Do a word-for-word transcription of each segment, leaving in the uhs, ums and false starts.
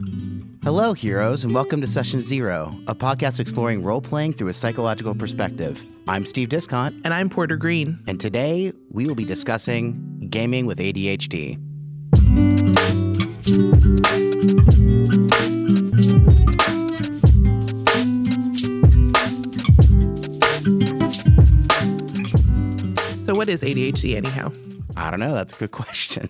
Hello, heroes, and welcome to Session Zero, a podcast exploring role-playing through a psychological perspective. I'm Steve Discont. And I'm Porter Green. And today, we will be discussing gaming with A D H D. So what is A D H D anyhow? I don't know. That's a good question.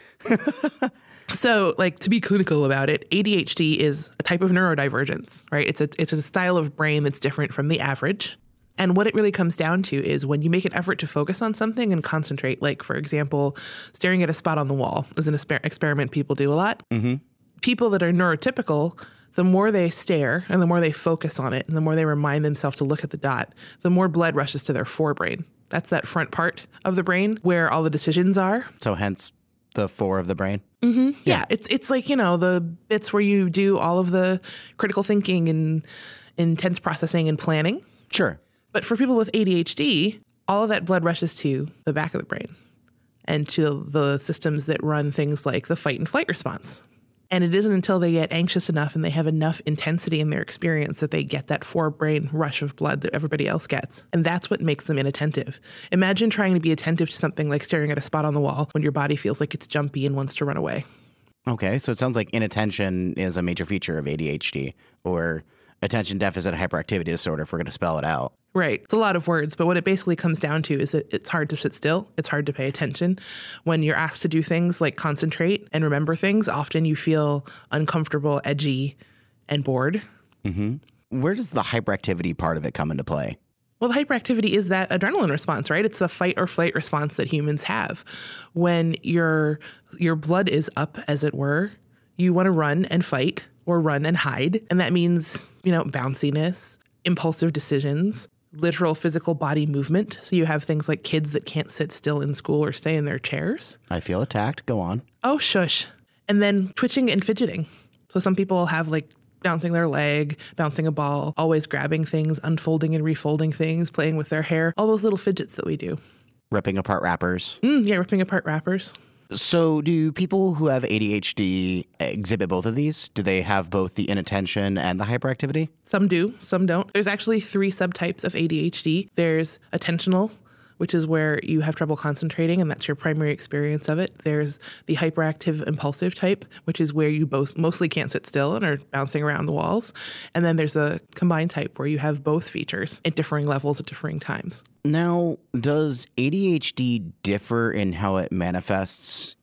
So, like, to be clinical about it, A D H D is a type of neurodivergence, right? It's a it's a style of brain that's different from the average. And what it really comes down to is when you make an effort to focus on something and concentrate, like, for example, staring at a spot on the wall is an exper- experiment people do a lot. Mm-hmm. People that are neurotypical, the more they stare and the more they focus on it and the more they remind themselves to look at the dot, the more blood rushes to their forebrain. That's that front part of the brain where all the decisions are. So hence the four of the brain? Mm-hmm. Yeah. yeah, it's it's like, you know, the bits where you do all of the critical thinking and intense processing and planning. Sure. But for people with A D H D, all of that blood rushes to the back of the brain and to the systems that run things like the fight and flight response. And it isn't until they get anxious enough and they have enough intensity in their experience that they get that forebrain rush of blood that everybody else gets. And that's what makes them inattentive. Imagine trying to be attentive to something like staring at a spot on the wall when your body feels like it's jumpy and wants to run away. Okay, so it sounds like inattention is a major feature of A D H D, or attention deficit hyperactivity disorder, if we're going to spell it out. Right. It's a lot of words, but what it basically comes down to is that it's hard to sit still. It's hard to pay attention. When you're asked to do things like concentrate and remember things, often you feel uncomfortable, edgy, and bored. Mm-hmm. Where does the hyperactivity part of it come into play? Well, the hyperactivity is that adrenaline response, right? It's the fight or flight response that humans have. When your your blood is up, as it were, you want to run and fight or run and hide. And that means, you know, bounciness, impulsive decisions, literal physical body movement. So you have things like kids that can't sit still in school or stay in their chairs. I feel attacked. Go on. Oh, shush. And then twitching and fidgeting. So some people have like bouncing their leg, bouncing a ball, always grabbing things, unfolding and refolding things, playing with their hair, all those little fidgets that we do. Ripping apart wrappers. Mm, yeah, ripping apart wrappers. So do people who have A D H D exhibit both of these? Do they have both the inattention and the hyperactivity? Some do, some don't. There's actually three subtypes of A D H D. There's attentional, which is where you have trouble concentrating, and that's your primary experience of it. There's the hyperactive impulsive type, which is where you both mostly can't sit still and are bouncing around the walls. And then there's a combined type where you have both features at differing levels at differing times. Now, does A D H D differ in how it manifests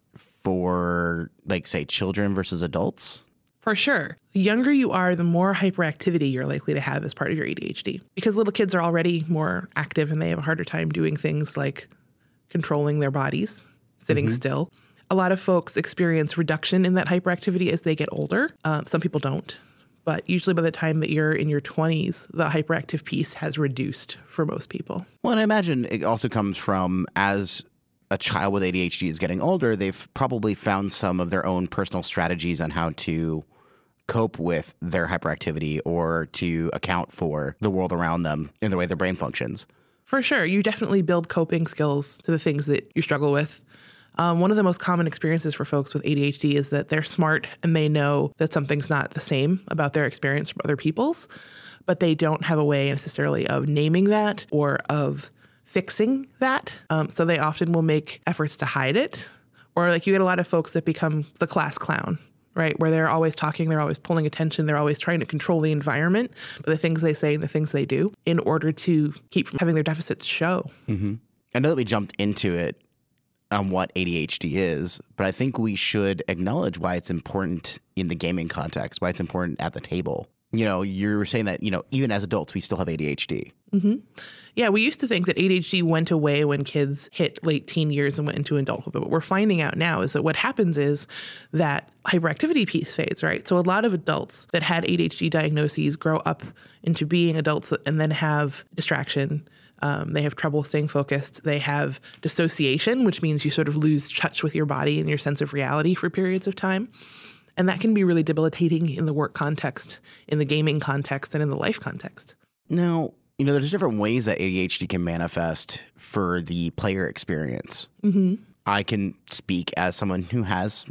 for, like, say, children versus adults? For sure. The younger you are, the more hyperactivity you're likely to have as part of your A D H D. Because little kids are already more active and they have a harder time doing things like controlling their bodies, sitting mm-hmm. still. A lot of folks experience reduction in that hyperactivity as they get older. Um, some people don't. But usually by the time that you're in your twenties, the hyperactive piece has reduced for most people. Well, and I imagine it also comes from as a child with A D H D is getting older, they've probably found some of their own personal strategies on how to cope with their hyperactivity or to account for the world around them in the way their brain functions. For sure. You definitely build coping skills to the things that you struggle with. Um, one of the most common experiences for folks with A D H D is that they're smart and they know that something's not the same about their experience from other people's, but they don't have a way necessarily of naming that or of fixing that. Um, so they often will make efforts to hide it. Or like you get a lot of folks that become the class clown, right? Where they're always talking, they're always pulling attention, they're always trying to control the environment, but the things they say and the things they do in order to keep from having their deficits show. Mm-hmm. I know that we jumped into it on what A D H D is, but I think we should acknowledge why it's important in the gaming context, why it's important at the table. You know, you're saying that, you know, even as adults, we still have A D H D. Mm-hmm. Yeah, we used to think that A D H D went away when kids hit late teen years and went into adulthood. But what we're finding out now is that what happens is that hyperactivity piece fades, right? So a lot of adults that had A D H D diagnoses grow up into being adults and then have distraction. Um, they have trouble staying focused. They have dissociation, which means you sort of lose touch with your body and your sense of reality for periods of time. And that can be really debilitating in the work context, in the gaming context, and in the life context. Now, you know, there's different ways that A D H D can manifest for the player experience. Mm-hmm. I can speak as someone who has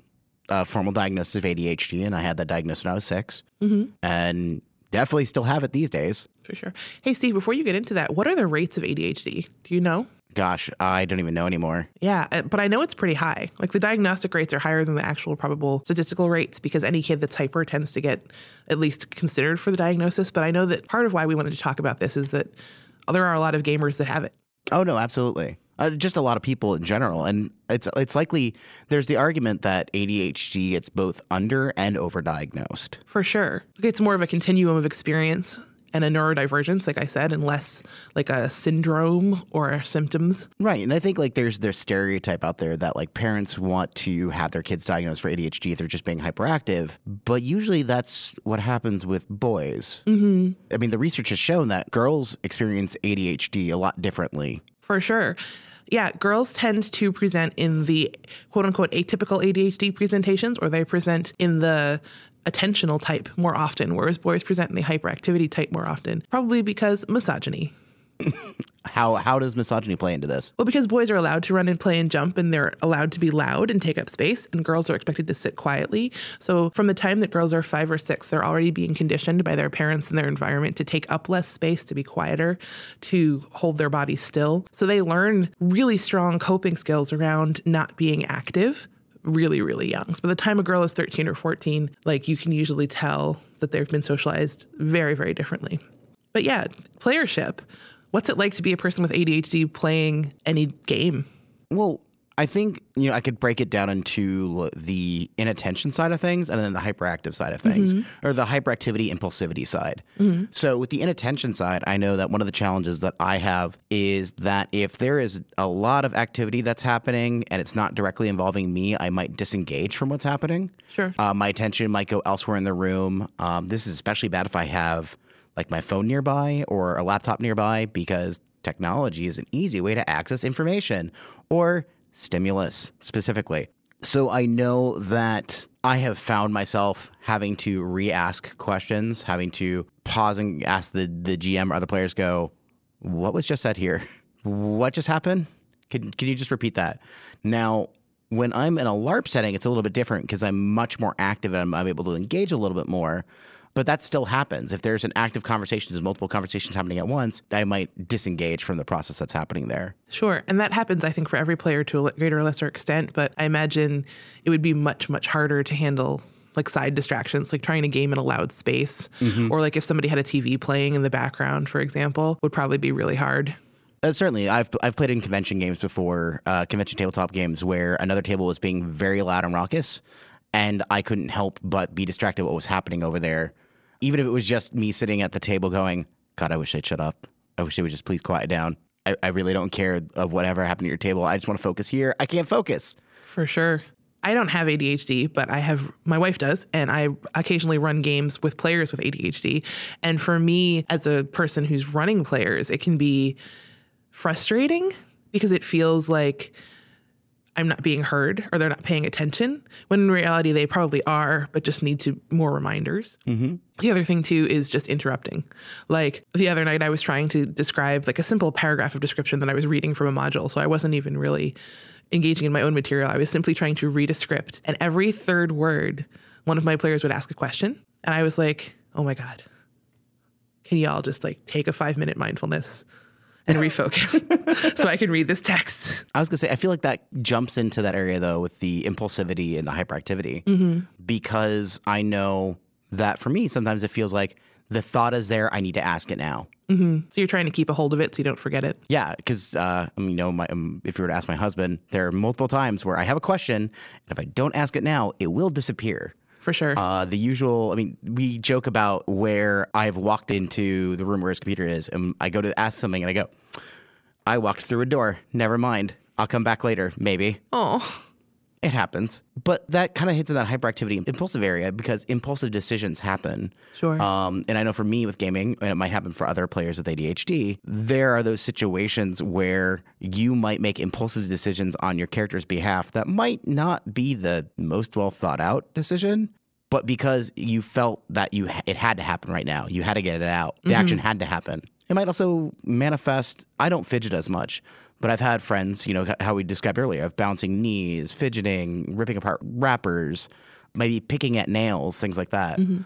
a formal diagnosis of A D H D, and I had that diagnosis when I was six. Mm-hmm. And definitely still have it these days. For sure. Hey, Steve, before you get into that, what are the rates of A D H D? Do you know? Gosh, I don't even know anymore. Yeah, but I know it's pretty high. Like the diagnostic rates are higher than the actual probable statistical rates because any kid that's hyper tends to get at least considered for the diagnosis. But I know that part of why we wanted to talk about this is that there are a lot of gamers that have it. Oh, no, absolutely. Uh, just a lot of people in general. And it's it's likely there's the argument that A D H D it's both under and overdiagnosed. For sure. It's more of a continuum of experience and a neurodivergence, like I said, and less like a syndrome or symptoms. Right. And I think like there's there's stereotype out there that like parents want to have their kids diagnosed for A D H D if they're just being hyperactive. But usually that's what happens with boys. Mm-hmm. I mean, the research has shown that girls experience A D H D a lot differently. For sure. Yeah, girls tend to present in the quote unquote atypical A D H D presentations, or they present in the attentional type more often, whereas boys present in the hyperactivity type more often, probably because misogyny. How how does misogyny play into this? Well, because boys are allowed to run and play and jump, and they're allowed to be loud and take up space, and girls are expected to sit quietly. So from the time that girls are five or six, they're already being conditioned by their parents and their environment to take up less space, to be quieter, to hold their bodies still. So they learn really strong coping skills around not being active really, really young. So by the time a girl is thirteen or fourteen, like you can usually tell that they've been socialized very, very differently. But yeah, playership. What's it like to be a person with A D H D playing any game? Well, I think, you know, I could break it down into the inattention side of things and then the hyperactive side of things, mm-hmm. or the hyperactivity impulsivity side. Mm-hmm. So with the inattention side, I know that one of the challenges that I have is that if there is a lot of activity that's happening and it's not directly involving me, I might disengage from what's happening. Sure. Uh, my attention might go elsewhere in the room. Um, this is especially bad if I have like my phone nearby or a laptop nearby, because technology is an easy way to access information or stimulus specifically. So I know that I have found myself having to re-ask questions, having to pause and ask the, the G M or other players, go, what was just said here? What just happened? Can, can you just repeat that? Now, when I'm in a LARP setting, it's a little bit different because I'm much more active and I'm, I'm able to engage a little bit more. But that still happens. If there's an active conversation, there's multiple conversations happening at once, I might disengage from the process that's happening there. Sure. And that happens, I think, for every player to a greater or lesser extent. But I imagine it would be much, much harder to handle like side distractions, like trying to game in a loud space, mm-hmm. or like if somebody had a T V playing in the background, for example, would probably be really hard. Uh, certainly. I've I've played in convention games before, uh, convention tabletop games, where another table was being very loud and raucous, and I couldn't help but be distracted by what was happening over there. Even if it was just me sitting at the table going, God, I wish they'd shut up. I wish they would just please quiet down. I, I really don't care of whatever happened at your table. I just want to focus here. I can't focus. For sure. I don't have A D H D, but I have, my wife does, and I occasionally run games with players with A D H D. And for me, as a person who's running players, it can be frustrating because it feels like I'm not being heard or they're not paying attention, when in reality they probably are, but just need to more reminders. Mm-hmm. The other thing too is just interrupting. Like the other night I was trying to describe like a simple paragraph of description that I was reading from a module. So I wasn't even really engaging in my own material. I was simply trying to read a script, and every third word, one of my players would ask a question. And I was like, oh my God, can y'all just like take a five minute mindfulness and refocus so I can read this text? I was going to say, I feel like that jumps into that area, though, with the impulsivity and the hyperactivity, mm-hmm. because I know that for me, sometimes it feels like the thought is there. I need to ask it now. Mm-hmm. So you're trying to keep a hold of it so you don't forget it. Yeah, because, uh, I mean, you know, my, um, if you were to ask my husband, there are multiple times where I have a question, and if I don't ask it now, it will disappear. For sure. Uh, the usual, I mean, we joke about where I've walked into the room where his computer is, and I go to ask something, and I go, I walked through a door. Never mind. I'll come back later, maybe. Oh. It happens. But that kind of hits in that hyperactivity impulsive area, because impulsive decisions happen. Sure. Um, and I know for me with gaming, and it might happen for other players with A D H D, there are those situations where you might make impulsive decisions on your character's behalf that might not be the most well thought out decision, but because you felt that you it had to happen right now, you had to get it out. The mm-hmm. action had to happen. It might also manifest, I don't fidget as much, But I've had friends, you know, how we described earlier, of bouncing knees, fidgeting, ripping apart wrappers, maybe picking at nails, things like that. Mm-hmm.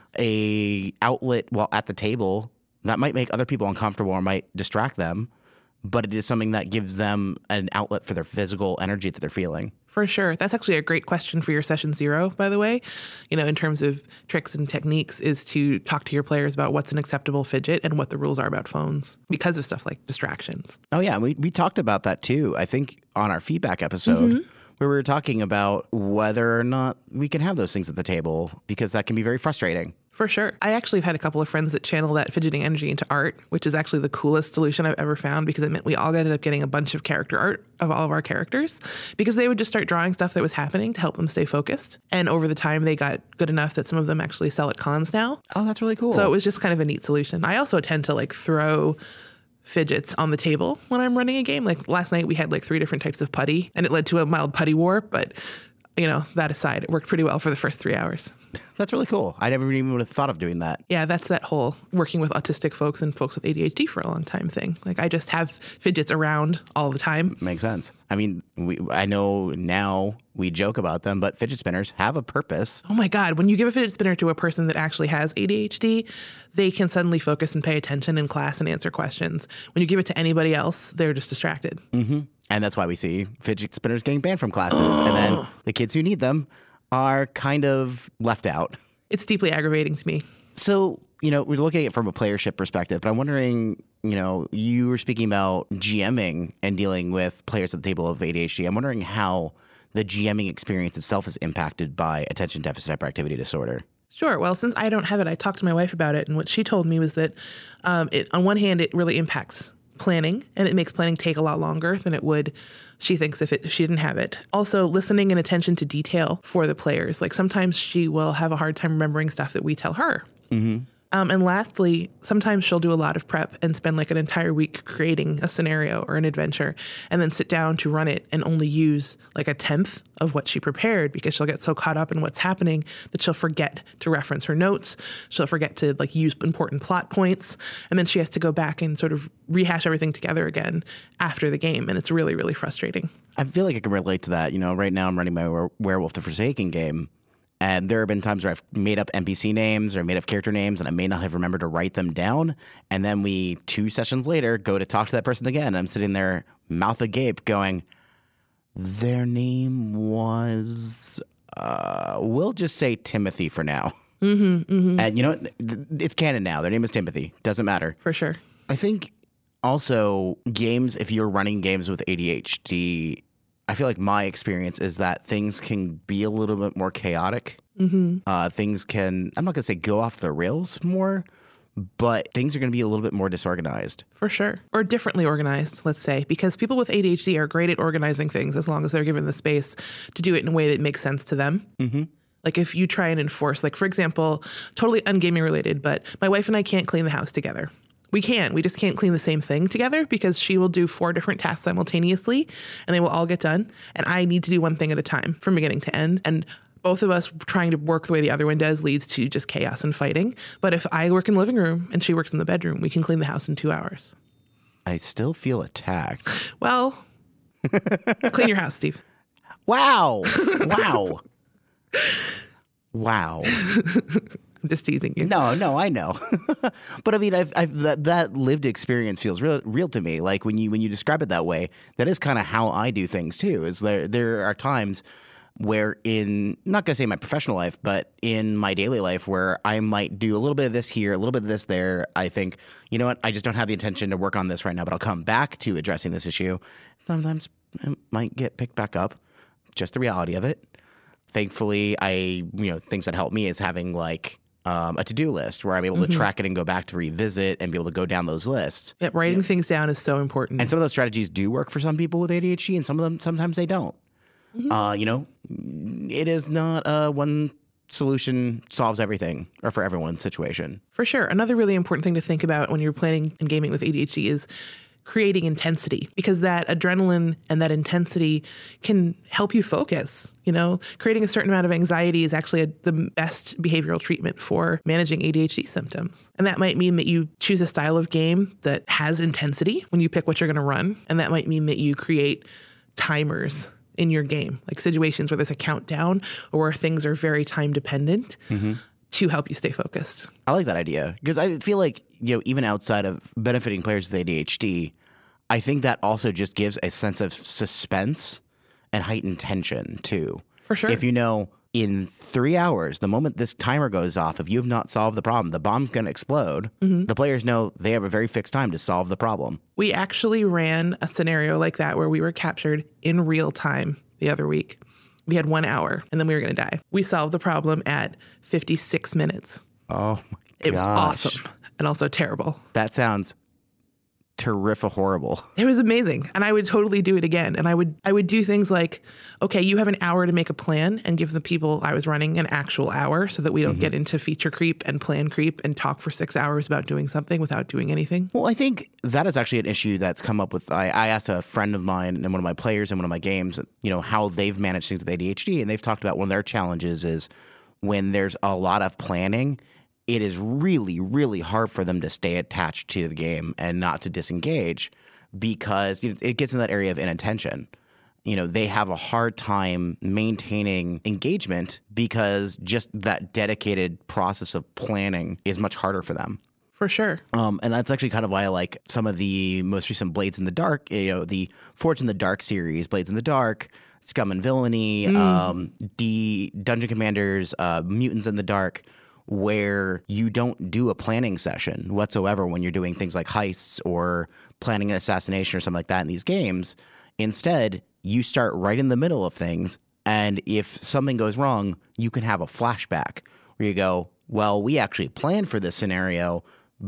A outlet while at the table that might make other people uncomfortable or might distract them, but it is something that gives them an outlet for their physical energy that they're feeling. For sure. That's actually a great question for your session zero, by the way. You know, in terms of tricks and techniques, is to talk to your players about what's an acceptable fidget and what the rules are about phones because of stuff like distractions. Oh, yeah. We, we talked about that, too, I think, on our feedback episode, mm-hmm. where we were talking about whether or not we can have those things at the table, because that can be very frustrating. For sure. I actually have had a couple of friends that channel that fidgeting energy into art, which is actually the coolest solution I've ever found, because it meant we all ended up getting a bunch of character art of all of our characters, because they would just start drawing stuff that was happening to help them stay focused. And over the time, they got good enough that some of them actually sell at cons now. Oh, that's really cool. So it was just kind of a neat solution. I also tend to like throw fidgets on the table when I'm running a game. Like last night, we had like three different types of putty, and it led to a mild putty war. But, you know, that aside, it worked pretty well for the first three hours. That's really cool. I never even would have thought of doing that. Yeah, that's that whole working with autistic folks and folks with A D H D for a long time thing. Like, I just have fidgets around all the time. Makes sense. I mean, we I know now we joke about them, but fidget spinners have a purpose. Oh my God. When you give a fidget spinner to a person that actually has A D H D, they can suddenly focus and pay attention in class and answer questions. When you give it to anybody else, they're just distracted. Mm-hmm. And that's why we see fidget spinners getting banned from classes. Oh. And then the kids who need them are kind of left out. It's deeply aggravating to me. So, you know, we're looking at it from a playership perspective, but I'm wondering, you know, you were speaking about GMing and dealing with players at the table of A D H D. I'm wondering how the GMing experience itself is impacted by attention deficit hyperactivity disorder. Sure. Well, since I don't have it, I talked to my wife about it, and what she told me was that um, it, on one hand, it really impacts planning, and it makes planning take a lot longer than it would, she thinks, if, it, if she didn't have it. Also, listening and attention to detail for the players. Like, sometimes she will have a hard time remembering stuff that we tell her. Mm-hmm. Um, and lastly, sometimes she'll do a lot of prep and spend like an entire week creating a scenario or an adventure, and then sit down to run it and only use like a tenth of what she prepared, because she'll get so caught up in what's happening that she'll forget to reference her notes. She'll forget to like use important plot points. And then she has to go back and sort of rehash everything together again after the game. And it's really, really frustrating. I feel like I can relate to that. You know, right now I'm running my Were- Werewolf the Forsaken game. And there have been times where I've made up N P C names or made up character names, and I may not have remembered to write them down. And then we, two sessions later, go to talk to that person again. And I'm sitting there, mouth agape, going, their name was, uh, we'll just say Timothy for now. Mm-hmm, mm-hmm. And you know, it's canon now. Their name is Timothy. Doesn't matter. For sure. I think also games, if you're running games with A D H D, I feel like my experience is that things can be a little bit more chaotic. Mm-hmm. Uh, things can, I'm not going to say go off the rails more, but things are going to be a little bit more disorganized. For sure. Or differently organized, let's say, because people with A D H D are great at organizing things as long as they're given the space to do it in a way that makes sense to them. Mm-hmm. Like if you try and enforce, like for example, totally ungaming related, but my wife and I can't clean the house together. We can. We just can't clean the same thing together, because she will do four different tasks simultaneously and they will all get done. And I need to do one thing at a time from beginning to end. And both of us trying to work the way the other one does leads to just chaos and fighting. But if I work in the living room and she works in the bedroom, we can clean the house in two hours. I still feel attacked. Well, clean your house, Steve. Wow. Wow. Wow. I'm just teasing you. No, no, I know. But I mean, I've, I've, that, that lived experience feels real, real to me. Like when you when you describe it that way, that is kind of how I do things too. Is there there are times where in, not going to say my professional life, but in my daily life where I might do a little bit of this here, a little bit of this there. I think, you know what, I just don't have the intention to work on this right now, but I'll come back to addressing this issue. Sometimes it might get picked back up. Just the reality of it. Thankfully, I, you know, things that help me is having like um, a to-do list where I'm able mm-hmm. to track it and go back to revisit and be able to go down those lists. Yeah, writing yeah. things down is so important. And some of those strategies do work for some people with A D H D, and some of them, sometimes they don't. Mm-hmm. Uh, you know, it is not uh, one solution solves everything or for everyone's situation. For sure. Another really important thing to think about when you're planning and gaming with A D H D is creating intensity, because that adrenaline and that intensity can help you focus. You know, creating a certain amount of anxiety is actually a, the best behavioral treatment for managing A D H D symptoms. And that might mean that you choose a style of game that has intensity when you pick what you're going to run. And that might mean that you create timers in your game, like situations where there's a countdown or where things are very time dependent. Mm-hmm. To help you stay focused. I like that idea because I feel like, you know, even outside of benefiting players with A D H D, I think that also just gives a sense of suspense and heightened tension too. For sure. If you know in three hours, the moment this timer goes off, if you have not solved the problem, the bomb's going to explode. Mm-hmm. The players know they have a very fixed time to solve the problem. We actually ran a scenario like that where we were captured in real time the other week. We had one hour, and then we were going to die. We solved the problem at fifty-six minutes. Oh, my gosh. It was awesome and also terrible. That sounds terrific horrible. It was amazing, and I would totally do it again. And I would I would do things like, okay, you have an hour to make a plan, and give the people I was running an actual hour so that we don't mm-hmm. get into feature creep and plan creep and talk for six hours about doing something without doing anything. Well, I think that is actually an issue that's come up with, I, I asked a friend of mine and one of my players in one of my games, you know, how they've managed things with A D H D, and they've talked about one of their challenges is when there's a lot of planning, it is really, really hard for them to stay attached to the game and not to disengage because you know, it gets in that area of inattention. You know, they have a hard time maintaining engagement because just that dedicated process of planning is much harder for them. For sure. Um, and that's actually kind of why I like some of the most recent Blades in the Dark, you know, the Forged in the Dark series, Blades in the Dark, Scum and Villainy, mm. um, D Dungeon Commanders, uh, Mutants in the Dark, where you don't do a planning session whatsoever when you're doing things like heists or planning an assassination or something like that in these games. Instead, you start right in the middle of things, and if something goes wrong, you can have a flashback where you go, well, we actually planned for this scenario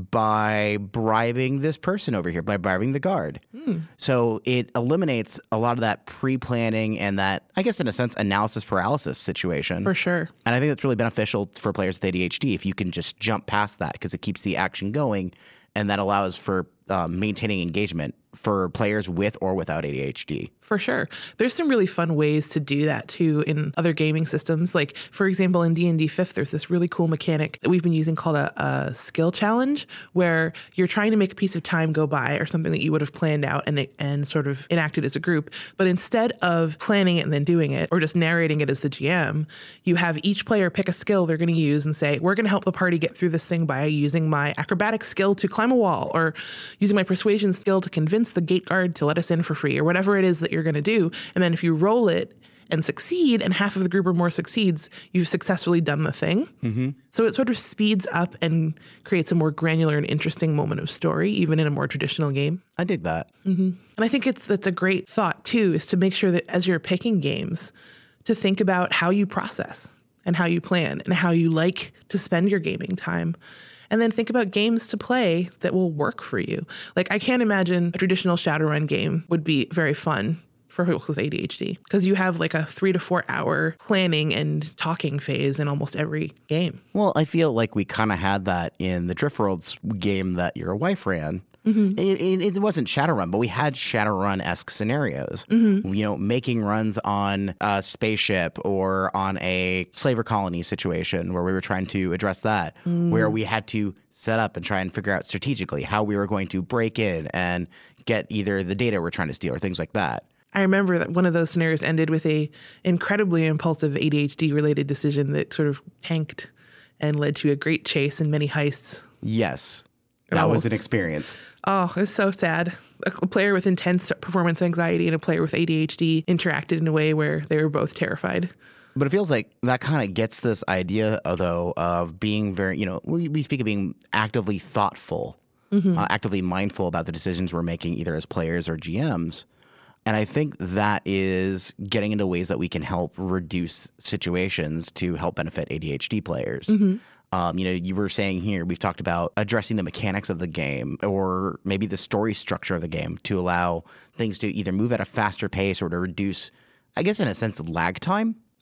by bribing this person over here, by bribing the guard. Mm. So it eliminates a lot of that pre-planning and that, I guess in a sense, analysis paralysis situation. For sure. And I think that's really beneficial for players with A D H D if you can just jump past that because it keeps the action going and that allows for um, maintaining engagement for players with or without A D H D. For sure. There's some really fun ways to do that too in other gaming systems. Like, for example, in D and D fifth, there's this really cool mechanic that we've been using called a, a skill challenge, where you're trying to make a piece of time go by or something that you would have planned out and, and sort of enacted as a group. But instead of planning it and then doing it or just narrating it as the G M, you have each player pick a skill they're going to use and say, we're going to help the party get through this thing by using my acrobatic skill to climb a wall or using my persuasion skill to convince the gate guard to let us in for free or whatever it is that you're going to do. And then if you roll it and succeed and half of the group or more succeeds, you've successfully done the thing. Mm-hmm. So it sort of speeds up and creates a more granular and interesting moment of story, even in a more traditional game. I dig that. Mm-hmm. And I think it's that's a great thought, too, is to make sure that as you're picking games, to think about how you process and how you plan and how you like to spend your gaming time. And then think about games to play that will work for you. Like, I can't imagine a traditional Shadowrun game would be very fun for folks with A D H D because you have like a three to four hour planning and talking phase in almost every game. Well, I feel like we kind of had that in the Drift Worlds game that your wife ran. Mm-hmm. It, it, it wasn't Shadowrun, but we had Shadowrun-esque scenarios. Mm-hmm. You know, making runs on a spaceship or on a slaver colony situation where we were trying to address that, mm. where we had to set up and try and figure out strategically how we were going to break in and get either the data we're trying to steal or things like that. I remember that one of those scenarios ended with a incredibly impulsive A D H D-related decision that sort of tanked and led to a great chase and many heists. Yes. That Almost. was an experience. Oh, it was so sad. A player with intense performance anxiety and a player with A D H D interacted in a way where they were both terrified. But it feels like that kind of gets this idea, though, of being very, you know, we, we speak of being actively thoughtful, mm-hmm. uh, actively mindful about the decisions we're making either as players or G Ms. And I think that is getting into ways that we can help reduce situations to help benefit A D H D players. Mm-hmm. Um, you know, you were saying here, we've talked about addressing the mechanics of the game or maybe the story structure of the game to allow things to either move at a faster pace or to reduce, I guess, in a sense, lag time.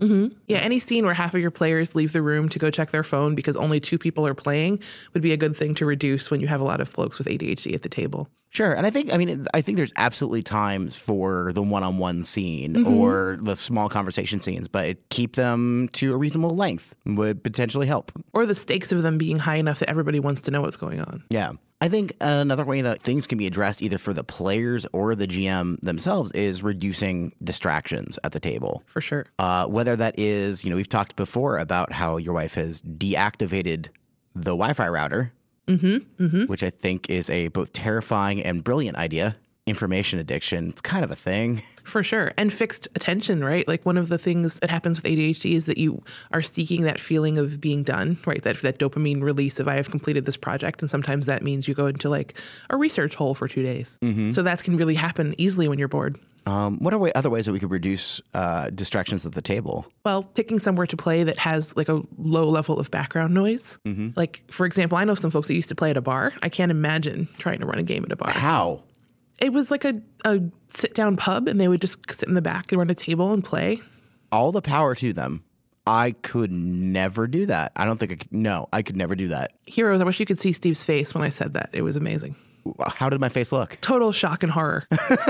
Mm-hmm. Yeah, any scene where half of your players leave the room to go check their phone because only two people are playing would be a good thing to reduce when you have a lot of folks with A D H D at the table. Sure. And I think, I mean, I think there's absolutely times for the one-on-one scene mm-hmm. or the small conversation scenes, but keep them to a reasonable length would potentially help. Or the stakes of them being high enough that everybody wants to know what's going on. Yeah. I think another way that things can be addressed either for the players or the G M themselves is reducing distractions at the table. For sure. Uh, whether that is, you know, we've talked before about how your wife has deactivated the Wi-Fi router, mm-hmm, mm-hmm. which I think is a both terrifying and brilliant idea. Information addiction, it's kind of a thing. For sure. And fixed attention, right? Like one of the things that happens with A D H D is that you are seeking that feeling of being done, right? That that dopamine release of I have completed this project. And sometimes that means you go into like a research hole for two days. Mm-hmm. So that can really happen easily when you're bored. Um, what are way, other ways that we could reduce uh, distractions at the table? Well, picking somewhere to play that has like a low level of background noise. Mm-hmm. Like, for example, I know some folks that used to play at a bar. I can't imagine trying to run a game at a bar. How? It was like a, a sit-down pub, and they would just sit in the back and run a table and play. All the power to them. I could never do that. I don't think I could. No, I could never do that. Heroes, I wish you could see Steve's face when I said that. It was amazing. How did my face look? Total shock and horror.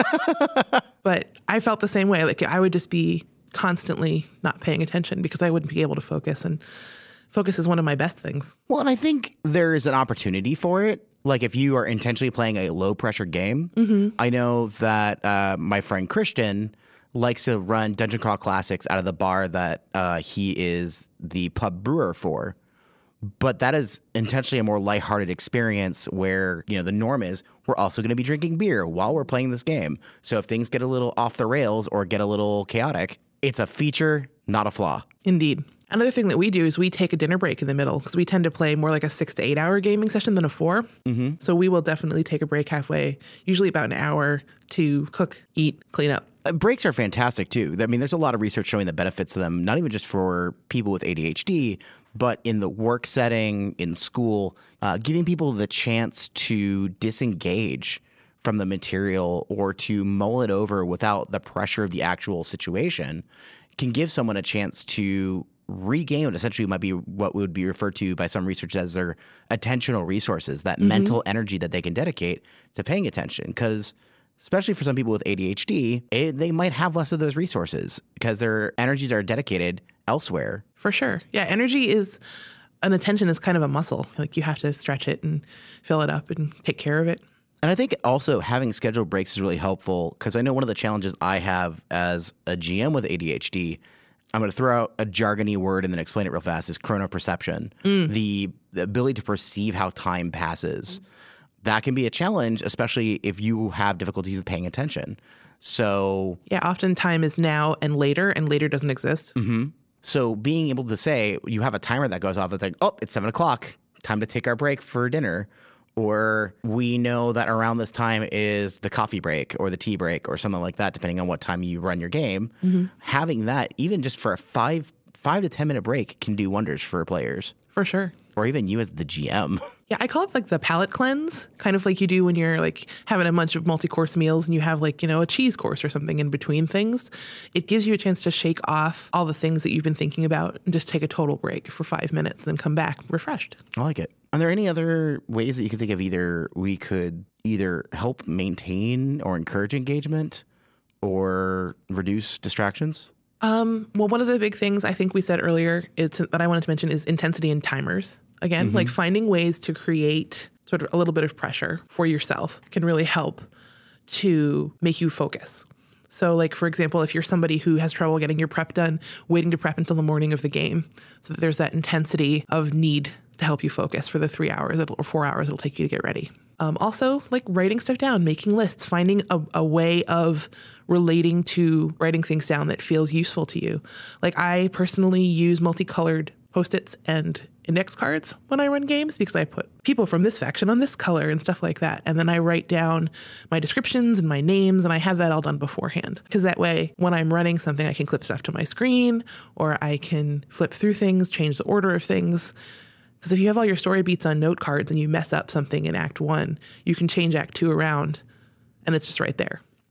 But I felt the same way. Like I would just be constantly not paying attention because I wouldn't be able to focus. And focus is one of my best things. Well, and I think there is an opportunity for it. Like if you are intentionally playing a low pressure game, mm-hmm. I know that uh, my friend Christian likes to run Dungeon Crawl Classics out of the bar that uh, he is the pub brewer for. But that is intentionally a more lighthearted experience where, you know, the norm is we're also going to be drinking beer while we're playing this game. So if things get a little off the rails or get a little chaotic, it's a feature, not a flaw. Indeed. Another thing that we do is we take a dinner break in the middle because we tend to play more like a six to eight hour gaming session than a four. Mm-hmm. So we will definitely take a break halfway, usually about an hour to cook, eat, clean up. Uh, breaks are fantastic too. I mean, there's a lot of research showing the benefits of them, not even just for people with A D H D, but in the work setting, in school, uh, giving people the chance to disengage from the material or to mull it over without the pressure of the actual situation can give someone a chance to regain what essentially might be what would be referred to by some research as their attentional resources, that mm-hmm. mental energy that they can dedicate to paying attention. Because especially for some people with A D H D, it, they might have less of those resources because their energies are dedicated elsewhere. For sure. Yeah, energy is, an attention is kind of a muscle. Like you have to stretch it and fill it up and take care of it. And I think also having scheduled breaks is really helpful because I know one of the challenges I have as a G M with A D H D, I'm going to throw out a jargony word and then explain it real fast, is chronoperception. Mm. The, the ability to perceive how time passes. That can be a challenge, especially if you have difficulties with paying attention. So yeah, often time is now and later, and later doesn't exist. Mm-hmm. So being able to say, you have a timer that goes off, it's like, oh, it's seven o'clock, time to take our break for dinner. Or we know that around this time is the coffee break or the tea break or something like that, depending on what time you run your game. Mm-hmm. Having that, even just for a five five to ten minute break, can do wonders for players. For sure. Or even you as the G M. Yeah, I call it like the palate cleanse, kind of like you do when you're like having a bunch of multi-course meals and you have like, you know, a cheese course or something in between things. It gives you a chance to shake off all the things that you've been thinking about and just take a total break for five minutes and then come back refreshed. I like it. Are there any other ways that you can think of either we could either help maintain or encourage engagement or reduce distractions? Um, well, one of the big things I think we said earlier is, that I wanted to mention is intensity and timers. Again, mm-hmm. like finding ways to create sort of a little bit of pressure for yourself can really help to make you focus. So like, for example, if you're somebody who has trouble getting your prep done, waiting to prep until the morning of the game, so that there's that intensity of need to help you focus for the three hours or four hours it'll take you to get ready. Um, also, like writing stuff down, making lists, finding a, a way of relating to writing things down that feels useful to you. Like I personally use multicolored Post-its and index cards when I run games because I put people from this faction on this color and stuff like that. And then I write down my descriptions and my names, and I have that all done beforehand. Because that way, when I'm running something, I can clip stuff to my screen, or I can flip through things, change the order of things. Because if you have all your story beats on note cards and you mess up something in Act One, you can change Act Two around, and it's just right there.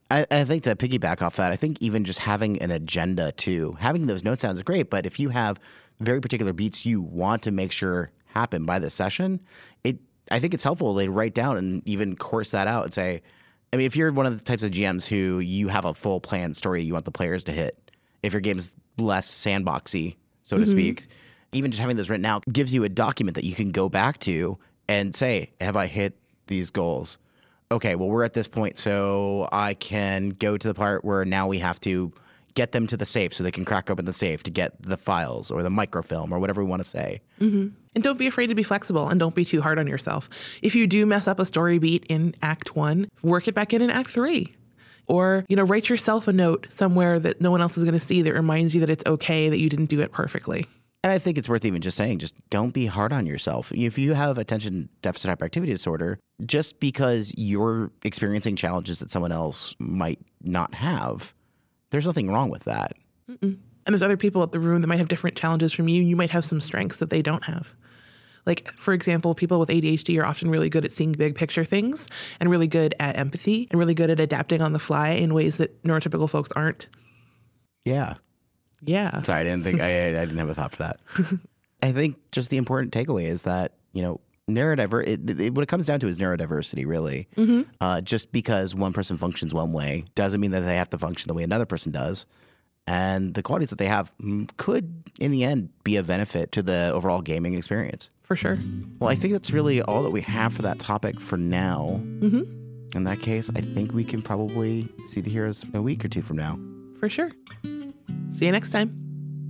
I, I think to piggyback off that, I think even just having an agenda too, having those notes sounds great, but if you have very particular beats you want to make sure happen by the session, it I think it's helpful to write down and even course that out and say, I mean, if you're one of the types of G Ms who you have a full planned story you want the players to hit, if your game is less sandboxy, so to mm-hmm. speak, even just having those written out gives you a document that you can go back to and say, have I hit these goals? Okay, well, we're at this point, so I can go to the part where now we have to get them to the safe so they can crack open the safe to get the files or the microfilm or whatever we want to say. Mm-hmm. And don't be afraid to be flexible and don't be too hard on yourself. If you do mess up a story beat in Act One, work it back in in Act Three. Or, you know, write yourself a note somewhere that no one else is going to see that reminds you that it's okay that you didn't do it perfectly. And I think it's worth even just saying, just don't be hard on yourself. If you have attention deficit hyperactivity disorder, just because you're experiencing challenges that someone else might not have, there's nothing wrong with that. Mm-mm. And there's other people at the room that might have different challenges from you. You might have some strengths that they don't have. Like, for example, people with A D H D are often really good at seeing big picture things and really good at empathy and really good at adapting on the fly in ways that neurotypical folks aren't. Yeah. Yeah. Sorry, I didn't think I, I didn't have a thought for that. I think just the important takeaway is that, you know, neurodiver it, it, what it comes down to is neurodiversity, really. Mm-hmm. Uh, just because one person functions one way doesn't mean that they have to function the way another person does. And the qualities that they have could, in the end, be a benefit to the overall gaming experience. For sure. Well, I think that's really all that we have for that topic for now. Mm-hmm. In that case, I think we can probably see the heroes a week or two from now. For sure. See you next time.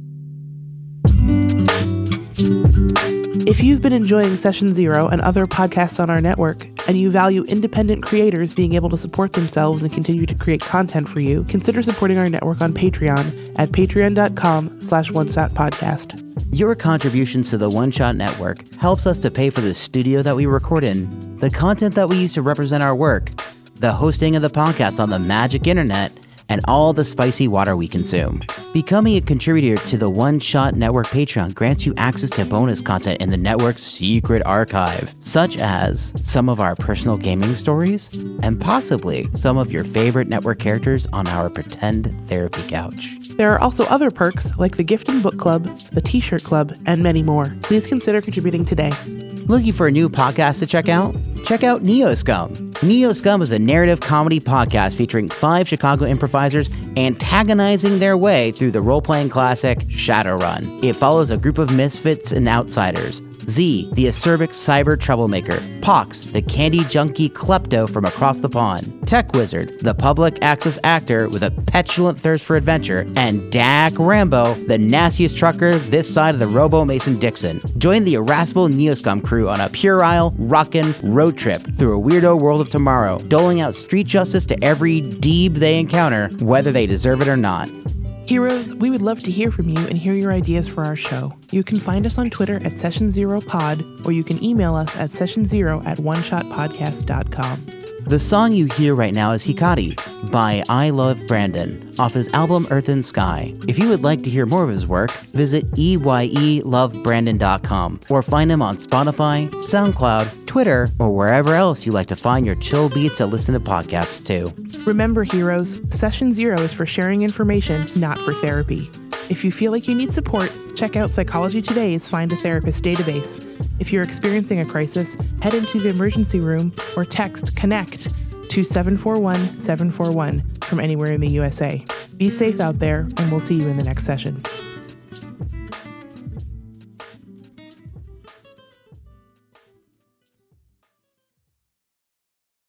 If you've been enjoying Session Zero and other podcasts on our network, and you value independent creators being able to support themselves and continue to create content for you, consider supporting our network on Patreon at patreon.com slash one shot podcast. Your contributions to the One Shot Network helps us to pay for the studio that we record in, the content that we use to represent our work, the hosting of the podcast on the magic internet, and all the spicy water we consume. Becoming a contributor to the One Shot Network Patreon grants you access to bonus content in the network's secret archive, such as some of our personal gaming stories, and possibly some of your favorite network characters on our pretend therapy couch. There are also other perks like the Gifting Book Club, the T-Shirt Club, and many more. Please consider contributing today. Looking for a new podcast to check out? Check out Neo Scum. Neo Scum is a narrative comedy podcast featuring five Chicago improvisers antagonizing their way through the role-playing classic Shadowrun. It follows a group of misfits and outsiders. Z, the acerbic cyber troublemaker. Pox, the candy junkie klepto from across the pond. Tech Wizard, the public access actor with a petulant thirst for adventure. And Dak Rambo, the nastiest trucker this side of the Robo Mason Dixon. Join the irascible Neoscum crew on a puerile, rockin' road trip through a weirdo world of tomorrow, doling out street justice to every deeb they encounter, whether they deserve it or not. Heroes, we would love to hear from you and hear your ideas for our show. You can find us on Twitter at Session Zero Pod, or you can email us at session zero at one shot podcast dot com. The song you hear right now is Hikari by I Love Brandon off his album Earth and Sky. If you would like to hear more of his work, visit E Y E love brandon dot com or find him on Spotify, SoundCloud, Twitter, or wherever else you like to find your chill beats to listen to podcasts to. Remember, heroes, Session Zero is for sharing information, not for therapy. If you feel like you need support, check out Psychology Today's Find a Therapist database. If you're experiencing a crisis, head into the emergency room or text CONNECT to seven four one seven four one from anywhere in the U S A. Be safe out there, and we'll see you in the next session.